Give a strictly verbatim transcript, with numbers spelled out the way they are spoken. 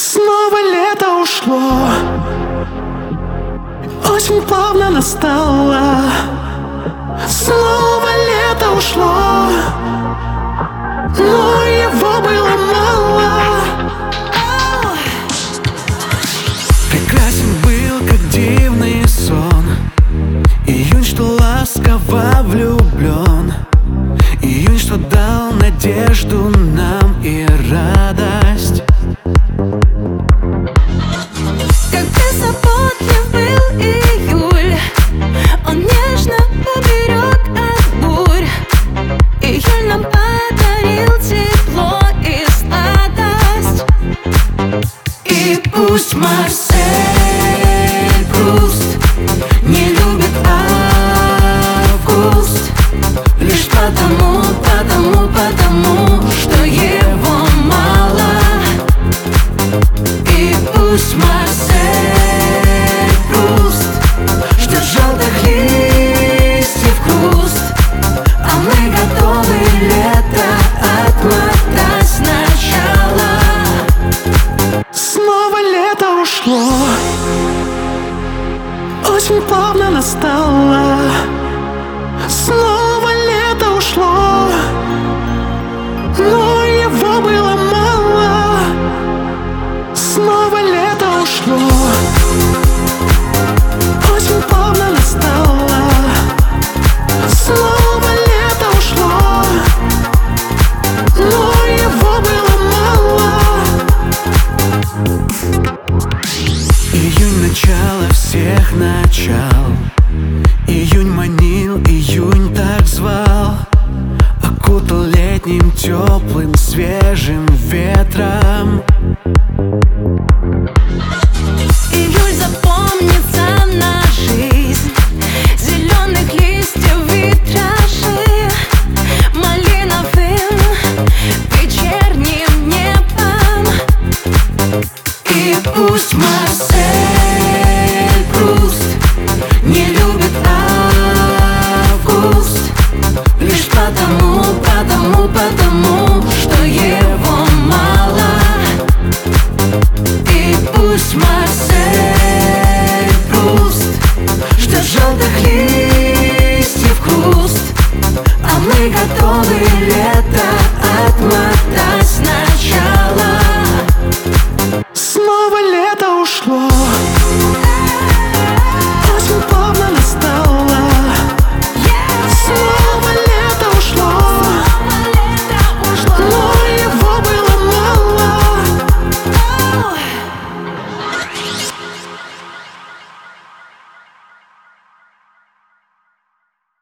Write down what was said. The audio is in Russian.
Снова лето ушло, очень плавно настало. Снова лето ушло, но его было мало. Прекрасен был, как дивный сон, июнь, что ласково влюблен, июнь, что дал надежду нам и радость. Как беззаботный был июль, он нежно уберег от бурь. Июль нам подарил тепло и сладость. И пусть Марсель Пруст не любит август, лишь потому, потому, потому, что его мало. И пусть Марсель Пруст ждет желтых листьев хруст, а мы готовы лето отмотать сначала. Снова лето ушло, очень плавно настало. Снова лето ушло, но его было мало. Снова лето ушло, очень плавно настало. Снова лето ушло, но его было мало. Июнь — начало всех начал, июнь манил, июнь так звал, окутал летним теплым свежим ветром. Июль запомнится на жизнь, зеленых листьев витражи, малиновым вечерним небом. И пусть Марсель